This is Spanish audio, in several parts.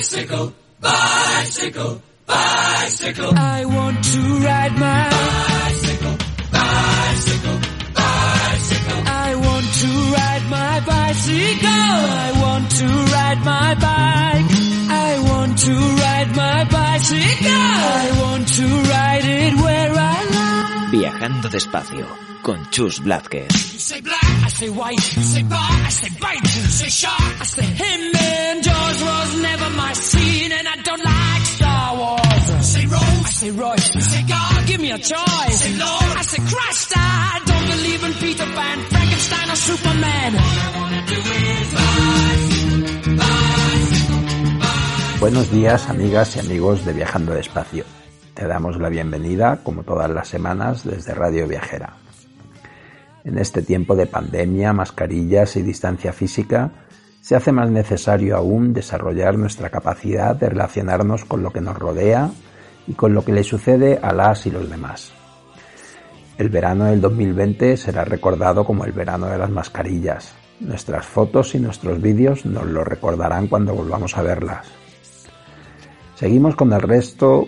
Bicycle, bicycle, bicycle. I want to ride my bicycle, bicycle, bicycle. I want to ride my bicycle. I want to ride my bike. I want to ride my bicycle. I want to ride it where I like. Viajando despacio con Chus Blázquez. You say black, I say white. You say bar, I say bite. You say shark, I say him. And Jaws was never my scene, and I don't like Star Wars. You say Rose, I say Royce. You say God, give me a choice. You say Lord, I say Christ. I don't believe in Peter Pan, Frankenstein or Superman. All I wanna do is bicycle, bicycle, bicycle. Buenos días, amigas y amigos de Viajando Despacio. Te damos la bienvenida, como todas las semanas, desde Radio Viajera. En este tiempo de pandemia, mascarillas y distancia física, se hace más necesario aún desarrollar nuestra capacidad de relacionarnos con lo que nos rodea y con lo que le sucede a las y los demás. El verano del 2020 será recordado como el verano de las mascarillas. Nuestras fotos y nuestros vídeos nos lo recordarán cuando volvamos a verlas. Seguimos con el reto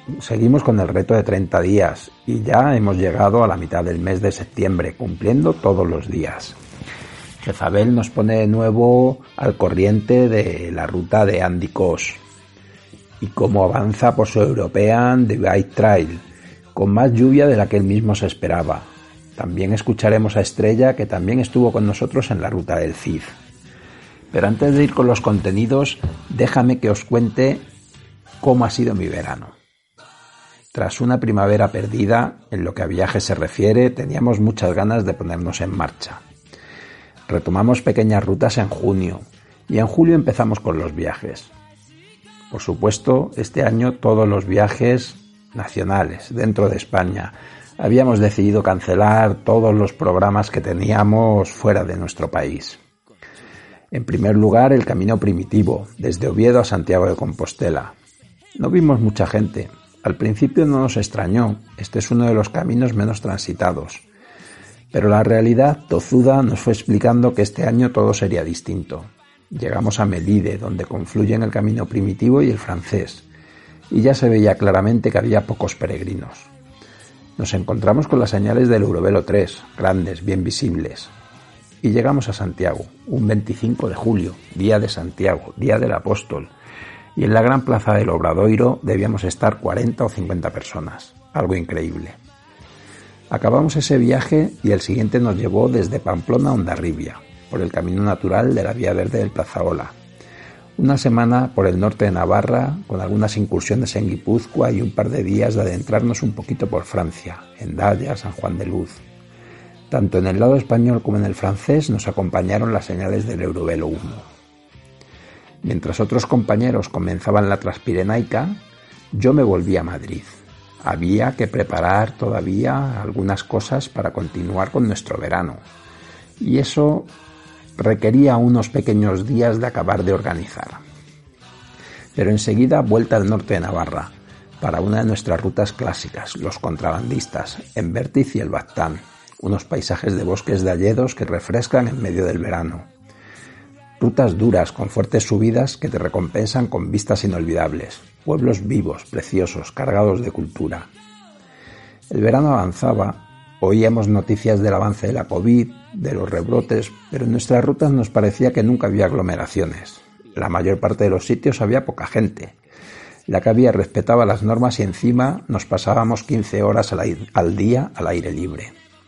de 30 días y ya hemos llegado a la mitad del mes de septiembre, cumpliendo todos los días. Jezabel nos pone de nuevo al corriente de la ruta de Andy Koch y cómo avanza por su European Divide Trail, con más lluvia de la que él mismo se esperaba. También escucharemos a Estrella, que también estuvo con nosotros en la ruta del Cid. Pero antes de ir con los contenidos, déjame que os cuente cómo ha sido mi verano. Tras una primavera perdida, en lo que a viajes se refiere, teníamos muchas ganas de ponernos en marcha. Retomamos pequeñas rutas en junio y en julio empezamos con los viajes. Por supuesto, este año todos los viajes nacionales dentro de España. Habíamos decidido cancelar todos los programas que teníamos fuera de nuestro país. En primer lugar, el Camino Primitivo, desde Oviedo a Santiago de Compostela. No vimos mucha gente. Al principio no nos extrañó, este es uno de los caminos menos transitados. Pero la realidad tozuda nos fue explicando que este año todo sería distinto. Llegamos a Melide, donde confluyen el Camino Primitivo y el francés, y ya se veía claramente que había pocos peregrinos. Nos encontramos con las señales del Eurovelo 3, grandes, bien visibles. Y llegamos a Santiago, un 25 de julio, día de Santiago, día del Apóstol, y en la gran plaza del Obradoiro debíamos estar 40 o 50 personas, algo increíble. Acabamos ese viaje y el siguiente nos llevó desde Pamplona a Hondarribia, por el camino natural de la Vía Verde del Plazaola. Una semana por el norte de Navarra, con algunas incursiones en Guipúzcoa y un par de días de adentrarnos un poquito por Francia, en Daya, San Juan de Luz. Tanto en el lado español como en el francés nos acompañaron las señales del Eurovelo 1. Mientras otros compañeros comenzaban la Transpirenaica, yo me volví a Madrid. Había que preparar todavía algunas cosas para continuar con nuestro verano, y eso requería unos pequeños días de acabar de organizar. Pero enseguida vuelta al norte de Navarra, para una de nuestras rutas clásicas, los contrabandistas, en Vértiz y el Baztán, unos paisajes de bosques de hayedos que refrescan en medio del verano. Rutas duras con fuertes subidas que te recompensan con vistas inolvidables, pueblos vivos, preciosos, cargados de cultura. El verano avanzaba, oíamos noticias del avance de la COVID, de los rebrotes, pero en nuestras rutas nos parecía que nunca había aglomeraciones. La mayor parte de los sitios había poca gente. La que había respetaba las normas y encima nos pasábamos 15 horas al día al aire libre.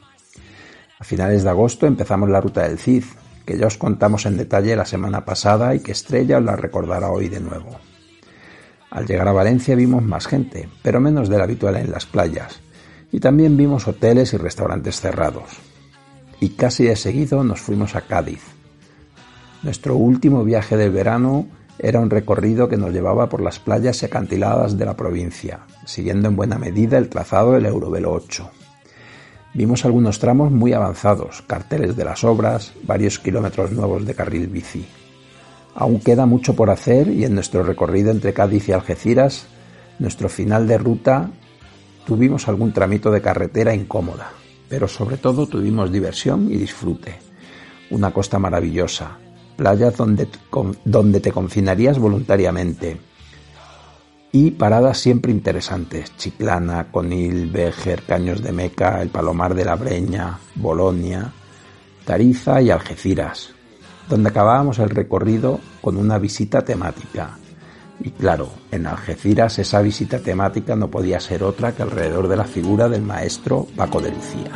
A finales de agosto empezamos la ruta del Cid, que ya os contamos en detalle la semana pasada y que Estrella os la recordará hoy de nuevo. Al llegar a Valencia vimos más gente, pero menos de la habitual en las playas, y también vimos hoteles y restaurantes cerrados. Y casi de seguido nos fuimos a Cádiz. Nuestro último viaje del verano era un recorrido que nos llevaba por las playas y acantiladas de la provincia, siguiendo en buena medida el trazado del Eurovelo 8. Vimos algunos tramos muy avanzados, carteles de las obras, varios kilómetros nuevos de carril bici. Aún queda mucho por hacer y en nuestro recorrido entre Cádiz y Algeciras, nuestro final de ruta, tuvimos algún tramito de carretera incómoda, pero sobre todo tuvimos diversión y disfrute. Una costa maravillosa, playas donde te confinarías voluntariamente y paradas siempre interesantes: Chiclana, Conil, Béjar, Caños de Meca, el Palomar de la Breña, Bolonia, Tarifa y Algeciras, donde acabábamos el recorrido con una visita temática. Y claro, en Algeciras esa visita temática no podía ser otra que alrededor de la figura del maestro Paco de Lucía.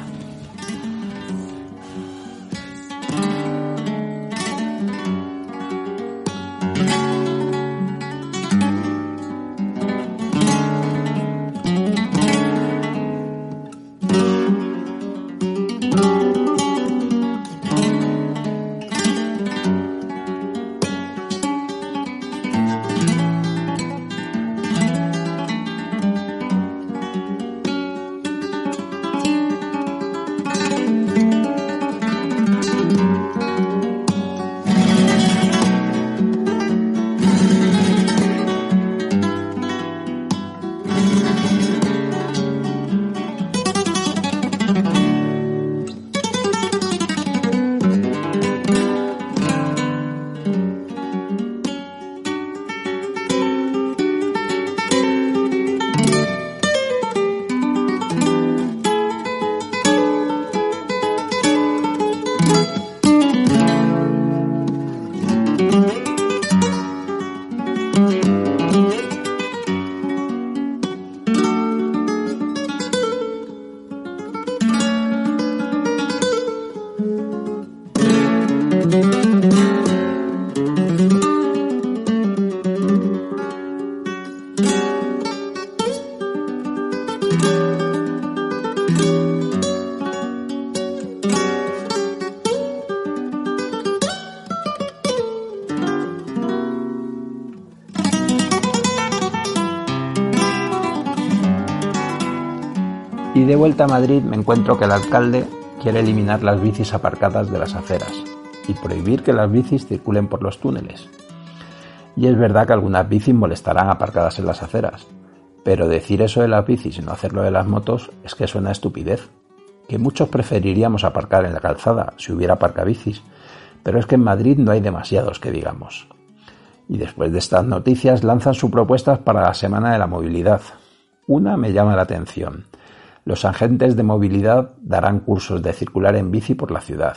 Y de vuelta a Madrid me encuentro que el alcalde quiere eliminar las bicis aparcadas de las aceras y prohibir que las bicis circulen por los túneles. Y es verdad que algunas bicis molestarán aparcadas en las aceras, pero decir eso de las bicis y no hacerlo de las motos es que suena a estupidez, que muchos preferiríamos aparcar en la calzada si hubiera aparcabicis, pero es que en Madrid no hay demasiados que digamos. Y después de estas noticias lanzan sus propuestas para la Semana de la Movilidad. Una me llama la atención: los agentes de movilidad darán cursos de circular en bici por la ciudad.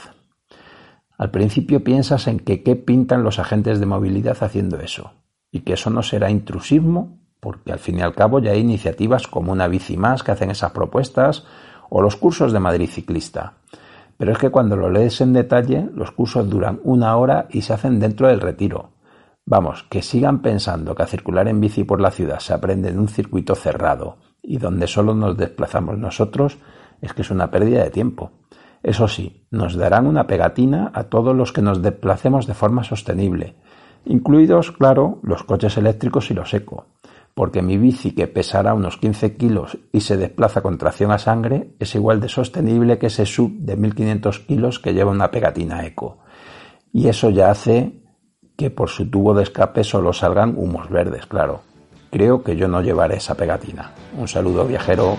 Al principio piensas en que qué pintan los agentes de movilidad haciendo eso, y que eso no será intrusismo, porque al fin y al cabo ya hay iniciativas como Una Bici Más que hacen esas propuestas, o los cursos de Madrid Ciclista. Pero es que cuando lo lees en detalle, los cursos duran 1 hora y se hacen dentro del Retiro. Vamos, que sigan pensando que a circular en bici por la ciudad se aprende en un circuito cerrado y donde solo nos desplazamos nosotros, es que es una pérdida de tiempo. Eso sí, nos darán una pegatina a todos los que nos desplacemos de forma sostenible, incluidos, claro, los coches eléctricos y los eco, porque mi bici, que pesará unos 15 kilos y se desplaza con tracción a sangre, es igual de sostenible que ese SUV de 1500 kilos que lleva una pegatina eco. Y eso ya hace que por su tubo de escape solo salgan humos verdes, claro. Creo que yo no llevaré esa pegatina. Un saludo, viajero.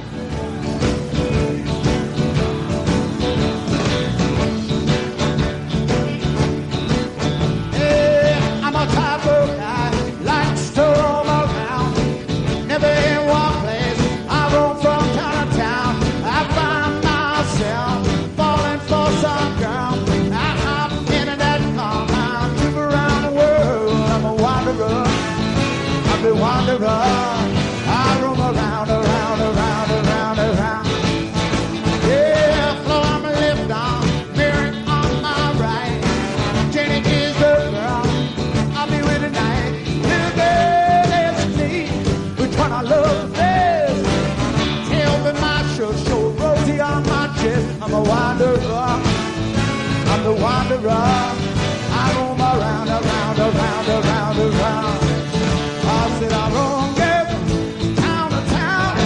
I roam around, around, around, around, around. Yeah, floor on my left arm, mirror on my right. Jenny is the girl I'll be with tonight. Little girl, ask me which one I love best. Tell me my shirt, show rosy on my chest. I'm a wanderer, I'm the wanderer. I roam around, around, around, around, around. I said I roam, yeah, town to town.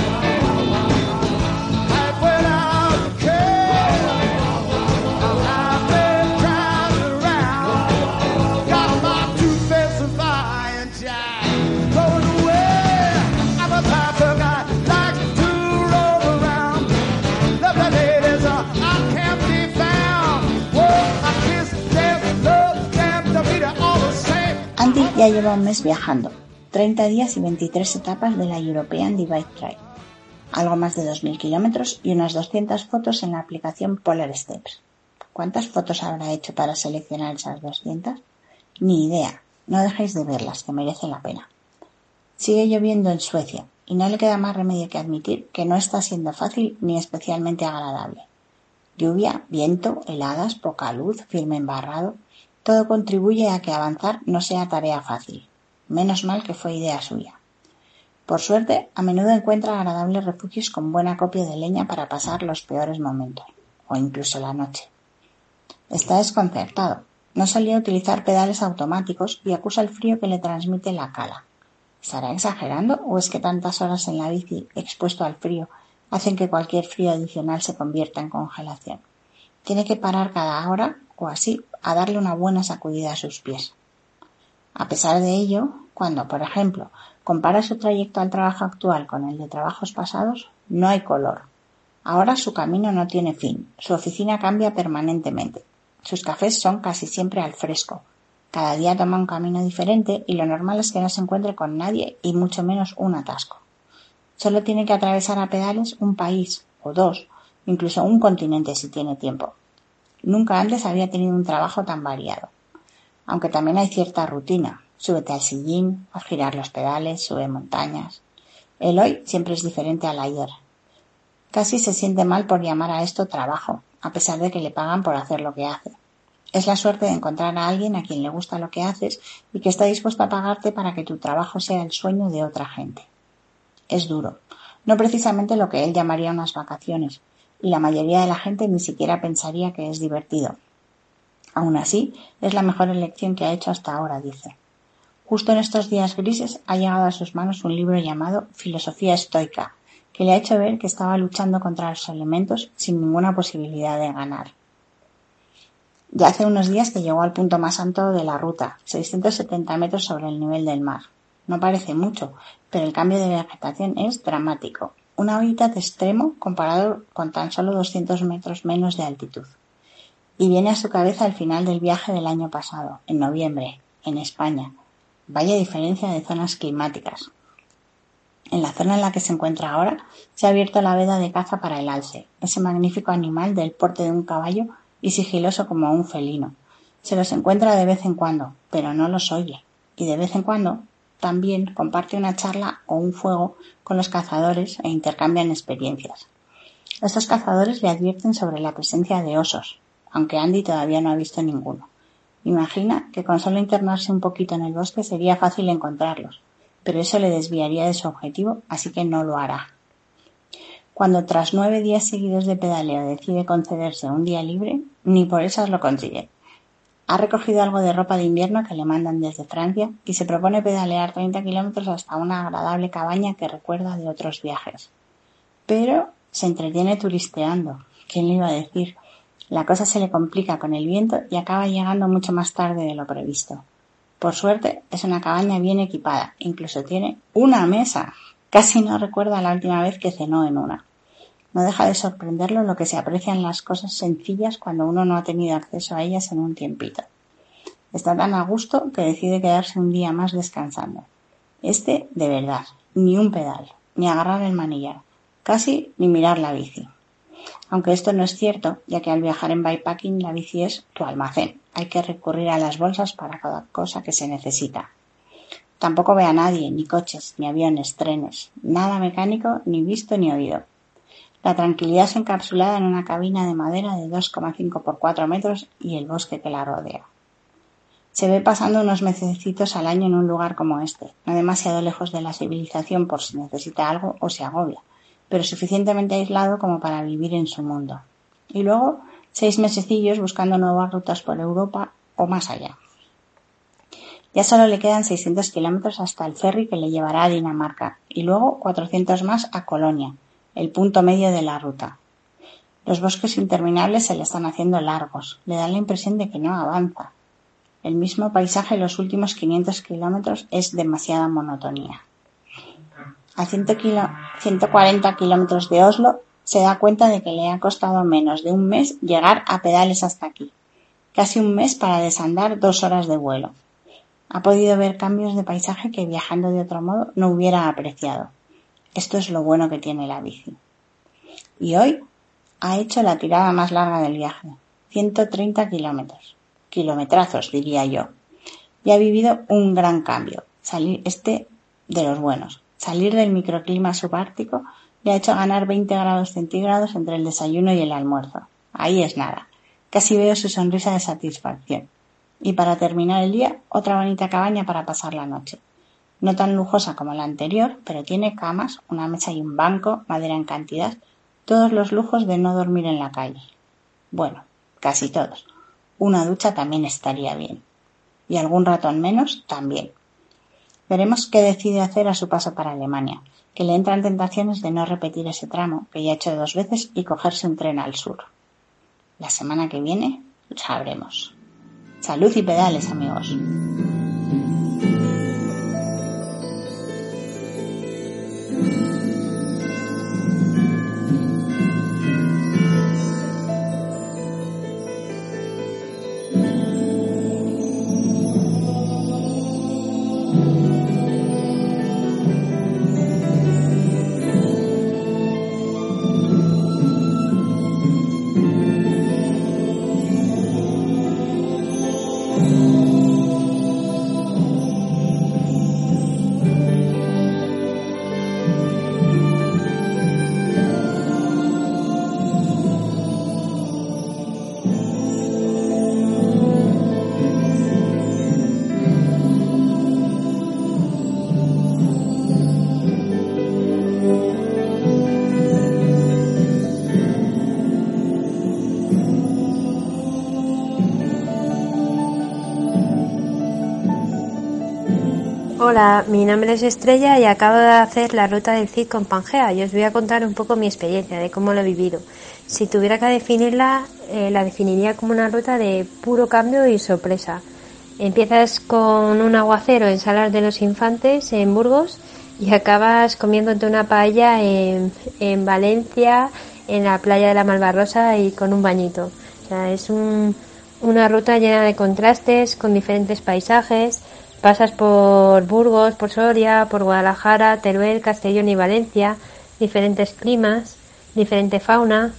I went out to care. I've been driving around. Got my toothpaste and fire and jive. Going away. I'm a type of guy likes to roll around. Lovely ladies, I can't be found. Whoa, I kiss them, love them to be. Ya lleva un mes viajando, 30 días y 23 etapas de la European Divide Trail, algo más de 2.000 kilómetros y unas 200 fotos en la aplicación Polar Steps. ¿Cuántas fotos habrá hecho para seleccionar esas 200? Ni idea, no dejéis de verlas, que merecen la pena. Sigue lloviendo en Suecia y no le queda más remedio que admitir que no está siendo fácil ni especialmente agradable. Lluvia, viento, heladas, poca luz, firme embarrado, todo contribuye a que avanzar no sea tarea fácil. Menos mal que fue idea suya. Por suerte, a menudo encuentra agradables refugios con buen acopio de leña para pasar los peores momentos, o incluso la noche. Está desconcertado. No solía utilizar pedales automáticos y acusa el frío que le transmite la cala. ¿Estará exagerando o es que tantas horas en la bici expuesto al frío hacen que cualquier frío adicional se convierta en congelación? Tiene que parar cada hora o así a darle una buena sacudida a sus pies. A pesar de ello, cuando, por ejemplo, compara su trayecto al trabajo actual con el de trabajos pasados, no hay color. Ahora su camino no tiene fin, su oficina cambia permanentemente. Sus cafés son casi siempre al fresco. Cada día toma un camino diferente y lo normal es que no se encuentre con nadie y mucho menos un atasco. Solo tiene que atravesar a pedales un país o dos, incluso un continente si tiene tiempo. Nunca antes había tenido un trabajo tan variado. Aunque también hay cierta rutina. Súbete al sillín, a girar los pedales, sube montañas. El hoy siempre es diferente al ayer. Casi se siente mal por llamar a esto trabajo, a pesar de que le pagan por hacer lo que hace. Es la suerte de encontrar a alguien a quien le gusta lo que haces y que está dispuesto a pagarte para que tu trabajo sea el sueño de otra gente. Es duro, no precisamente lo que él llamaría unas vacaciones, y la mayoría de la gente ni siquiera pensaría que es divertido. Aún así, es la mejor elección que ha hecho hasta ahora, dice. Justo en estos días grises ha llegado a sus manos un libro llamado Filosofía estoica, que le ha hecho ver que estaba luchando contra los elementos sin ninguna posibilidad de ganar. Ya hace unos días que llegó al punto más alto de la ruta, 670 metros sobre el nivel del mar. No parece mucho, pero el cambio de vegetación es dramático. Un hábitat extremo comparado con tan solo 200 metros menos de altitud. Y viene a su cabeza el final del viaje del año pasado, en noviembre, en España. Vaya diferencia de zonas climáticas. En la zona en la que se encuentra ahora se ha abierto la veda de caza para el alce, ese magnífico animal del porte de un caballo y sigiloso como un felino. Se los encuentra de vez en cuando, pero no los oye. Y de vez en cuando también comparte una charla o un fuego con los cazadores e intercambian experiencias. Estos cazadores le advierten sobre la presencia de osos, aunque Andy todavía no ha visto ninguno. Imagina que con solo internarse un poquito en el bosque sería fácil encontrarlos, pero eso le desviaría de su objetivo, así que no lo hará. Cuando tras 9 días seguidos de pedaleo decide concederse un día libre, ni por esas lo consigue. Ha recogido algo de ropa de invierno que le mandan desde Francia y se propone pedalear 30 kilómetros hasta una agradable cabaña que recuerda de otros viajes. Pero se entretiene turisteando. ¿Quién le iba a decir? La cosa se le complica con el viento y acaba llegando mucho más tarde de lo previsto. Por suerte, es una cabaña bien equipada, incluso tiene una mesa. Casi no recuerda la última vez que cenó en una. No deja de sorprenderlo lo que se aprecian las cosas sencillas cuando uno no ha tenido acceso a ellas en un tiempito. Está tan a gusto que decide quedarse un día más descansando. De verdad, ni un pedal, ni agarrar el manillar, casi ni mirar la bici. Aunque esto no es cierto, ya que al viajar en bikepacking la bici es tu almacén. Hay que recurrir a las bolsas para cada cosa que se necesita. Tampoco ve a nadie, ni coches, ni aviones, trenes, nada mecánico, ni visto ni oído. La tranquilidad es encapsulada en una cabina de madera de 2,5 por 4 metros y el bosque que la rodea. Se ve pasando unos mesecitos al año en un lugar como este, no demasiado lejos de la civilización por si necesita algo o se agobia, pero suficientemente aislado como para vivir en su mundo. Y luego 6 mesecillos buscando nuevas rutas por Europa o más allá. Ya solo le quedan 600 kilómetros hasta el ferry que le llevará a Dinamarca y luego 400 más a Colonia, el punto medio de la ruta. Los bosques interminables se le están haciendo largos, le dan la impresión de que no avanza. El mismo paisaje en los últimos 500 kilómetros es demasiada monotonía. A 140 kilómetros de Oslo se da cuenta de que le ha costado menos de un mes llegar a pedales hasta aquí. Casi un mes para desandar 2 horas de vuelo. Ha podido ver cambios de paisaje que viajando de otro modo no hubiera apreciado. Esto es lo bueno que tiene la bici. Y hoy ha hecho la tirada más larga del viaje, 130 kilómetros. Kilometrazos, diría yo. Y ha vivido un gran cambio, de los buenos. Salir del microclima subártico le ha hecho ganar 20 grados centígrados entre el desayuno y el almuerzo. Ahí es nada. Casi veo su sonrisa de satisfacción. Y para terminar el día, otra bonita cabaña para pasar la noche. No tan lujosa como la anterior, pero tiene camas, una mesa y un banco, madera en cantidad, todos los lujos de no dormir en la calle. Bueno, casi todos. Una ducha también estaría bien. Y algún ratón menos también. Veremos qué decide hacer a su paso para Alemania, que le entran tentaciones de no repetir ese tramo, que ya ha hecho 2 veces, y cogerse un tren al sur. La semana que viene lo sabremos. Salud y pedales, amigos. Hola, mi nombre es Estrella y acabo de hacer la ruta del Cid con Pangea y os voy a contar un poco mi experiencia de cómo lo he vivido. Si tuviera que definirla, la definiría como una ruta de puro cambio y sorpresa. Empiezas con un aguacero en Salas de los Infantes, en Burgos, y acabas comiéndote una paella en Valencia, en la playa de la Malvarrosa y con un bañito. O sea, es una ruta llena de contrastes, con diferentes paisajes. Pasas por Burgos, por Soria, por Guadalajara, Teruel, Castellón y Valencia, diferentes climas, diferente fauna.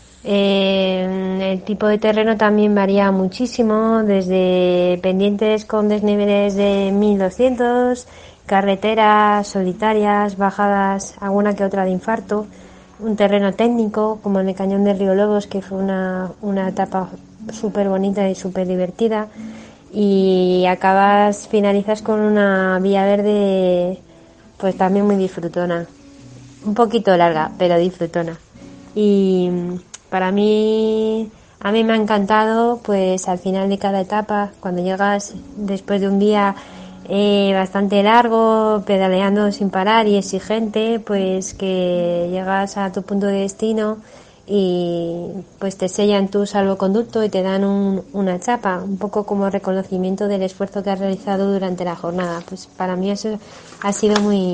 El tipo de terreno también varía muchísimo, desde pendientes con desniveles de 1200, carreteras solitarias, bajadas alguna que otra de infarto, un terreno técnico como en el Cañón del Río Lobos, que fue una etapa súper bonita y súper divertida. Y finalizas con una vía verde pues también muy disfrutona, un poquito larga pero disfrutona. Y a mí me ha encantado pues al final de cada etapa, cuando llegas después de un día bastante largo, pedaleando sin parar y exigente, pues que llegas a tu punto de destino y pues te sellan tu salvoconducto y te dan una chapa, un poco como reconocimiento del esfuerzo que has realizado durante la jornada. Pues para mí eso ha sido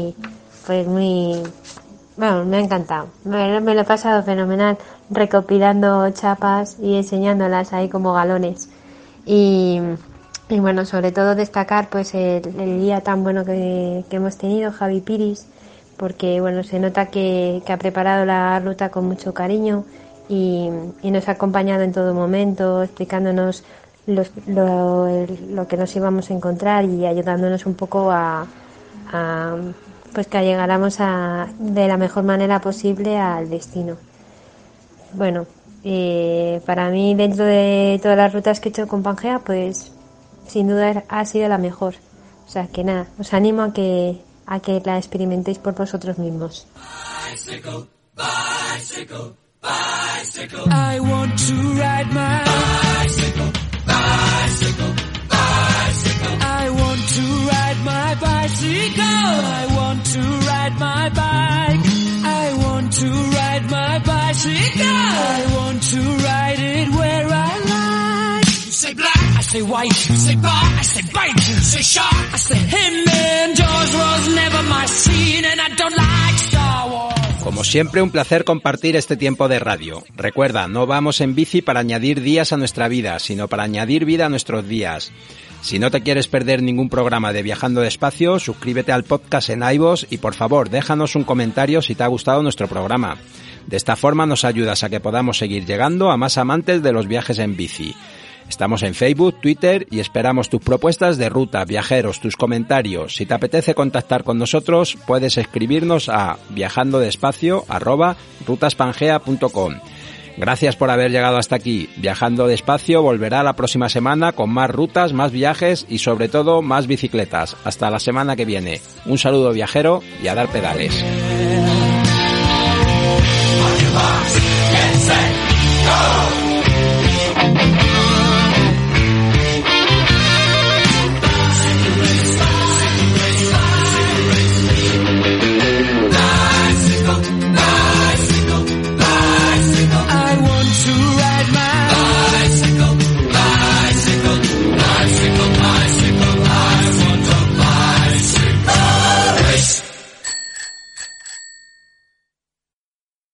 bueno, me ha encantado. Me lo he pasado fenomenal recopilando chapas y enseñándolas ahí como galones. Y bueno, sobre todo destacar pues el guía tan bueno que hemos tenido, Javi Piris, porque bueno, se nota que ha preparado la ruta con mucho cariño y nos ha acompañado en todo momento, explicándonos lo que nos íbamos a encontrar y ayudándonos un poco pues que llegáramos de la mejor manera posible al destino. Bueno, para mí, dentro de todas las rutas que he hecho con Pangea, pues sin duda ha sido la mejor. O sea que nada, os animo a que la experimentéis por vosotros mismos. Bicycle, bicycle, bicycle. I want to ride my bicycle, bicycle, bicycle. I want to ride my bicycle. I want to ride my bike. I want to ride my bicycle. I want to ride it where I like. You say black, I say white. You say bar, I say bite. You say shark, I say him. And Jaws was never my scene, and I don't like Star Wars. Como siempre, un placer compartir este tiempo de radio. Recuerda, no vamos en bici para añadir días a nuestra vida, sino para añadir vida a nuestros días. Si no te quieres perder ningún programa de Viajando Despacio, suscríbete al podcast en iVoox y por favor déjanos un comentario si te ha gustado nuestro programa. De esta forma nos ayudas a que podamos seguir llegando a más amantes de los viajes en bici. Estamos en Facebook, Twitter y esperamos tus propuestas de ruta, viajeros, tus comentarios. Si te apetece contactar con nosotros, puedes escribirnos a viajandodespacio@rutaspangea.com. Gracias por haber llegado hasta aquí. Viajando Despacio volverá la próxima semana con más rutas, más viajes y sobre todo más bicicletas. Hasta la semana que viene. Un saludo viajero y a dar pedales. Get set, go!